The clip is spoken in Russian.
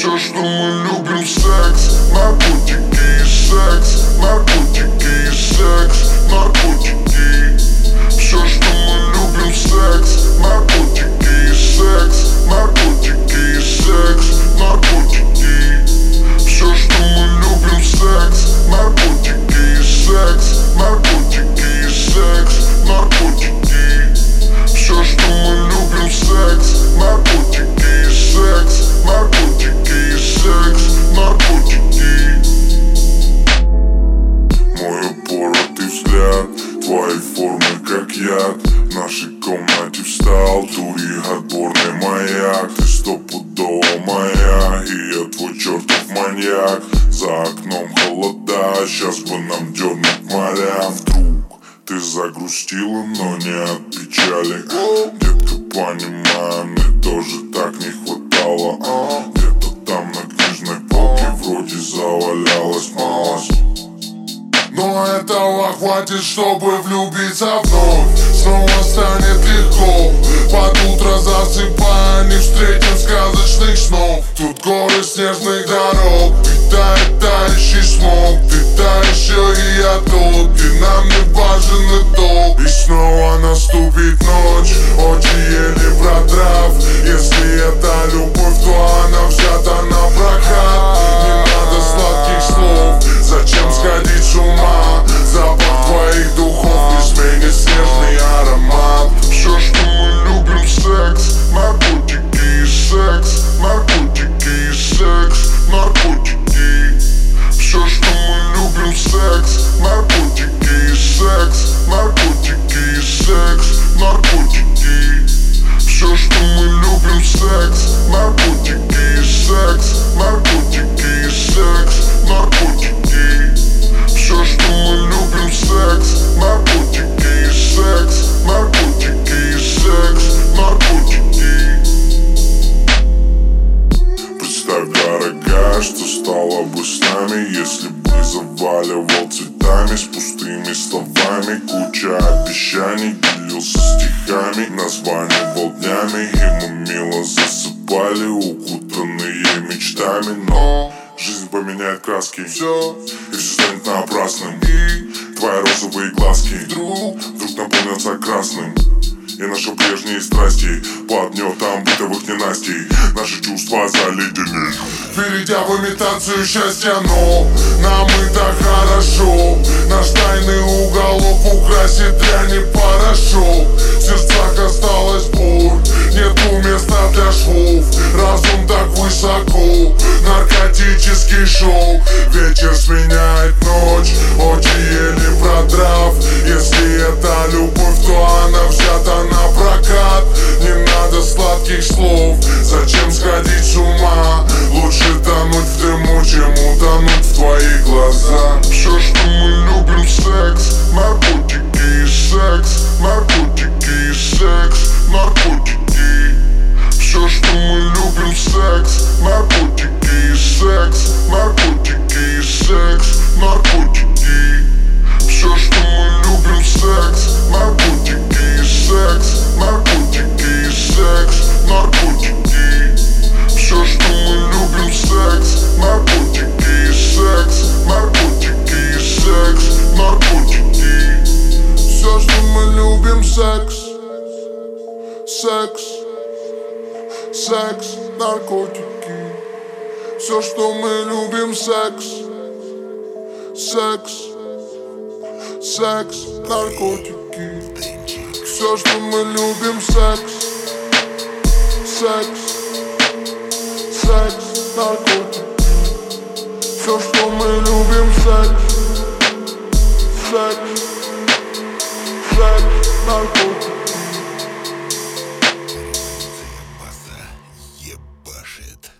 Все, что мы любим, секс, наркотики и секс, наркотики и секс, наркотики. Все, что мы любим, секс, наркотики и секс, наркотики и секс, наркотики. Все, что мы любим, секс, наркотики и секс, наркотики и секс, наркотики. Все, что мы любим, секс, наркотики и секс, наркотики и секс, наркотики. Мой упоротый взгляд, твои формы как яд. В нашей комнате встал тури отборный маяк. Ты стопудово моя, и я твой чертов маньяк. За окном холода, сейчас бы нам дернуть моря. Вдруг ты загрустила, но не от печали. Детка, понимаю, мне тоже так не хватало. Где-то там на книжной полке вроде завалялась малость. Но этого хватит, чтобы влюбиться вновь. Снова станет легко, под утро засыпая, не встретим сказочных снов. Тут горы снежных дорог, питает тающий смог. Ты та еще и я тот, и нам не важен итог. И снова наступит ночь, очи еле продрав. Если это любовь, то она взята на прокат. Не надо сладких слов, зачем сходить с ума? Запах твоих духов не сменит снежный аромат. Все, что мы любим, секс, наркотики и секс, наркотики и секс, наркотики. Все, что мы любим, секс, наркотики и секс, наркотики и секс, наркотики. Все, что мы любим, секс, наркотики и секс, наркотики и секс, наркотики. Все, что мы любим, секс, наркотики и секс, наркотики и секс, наркотики. Представь, дорогая, что стало бы с нами, если бы заваливал цветами с пустыми словами. Куча обещаний, делился стихами, названивал днями, и мы мило засыпали, укутанные мечтами. Но жизнь поменяет краски, все, и все станет напрасным. И твои розовые глазки вдруг наполнятся красным. И наши прежние страсти под гнетом бытовых ненастий наши чувства заледенеют, перейдя в имитацию счастья. Но нам и так хорошо, наш тайный уголок украсит дрянь и порошок. В сердцах осталась боль, нету места для швов. Разум так высоко, наркотический шок. Вечер сменяет ночь, очи еле продрав. Если это любовь, то она взята на прокат. Не надо сладких слов, зачем сходить с ума? Лучше тонуть в дыму, чем утонуть в твоих глазах. Все, что мы любим, секс, наркотики и секс, наркотики и секс, наркотики. Все, что мы любим, секс, наркотики и секс, наркотики и секс, наркотики. Все, что мы любим, секс, наркотики и секс, наркотики и секс, наркотики. Все, что мы любим, секс, наркотики и секс, наркотики и секс, наркотики. Все, что мы любим, секс, секс, секс, наркотики. Все, что мы любим, секс, секс, секс, наркотики. Все, что мы любим, секс, секс, секс, наркотики. Все, что мы любим, секс, секс, секс, наркотики. База ебашит.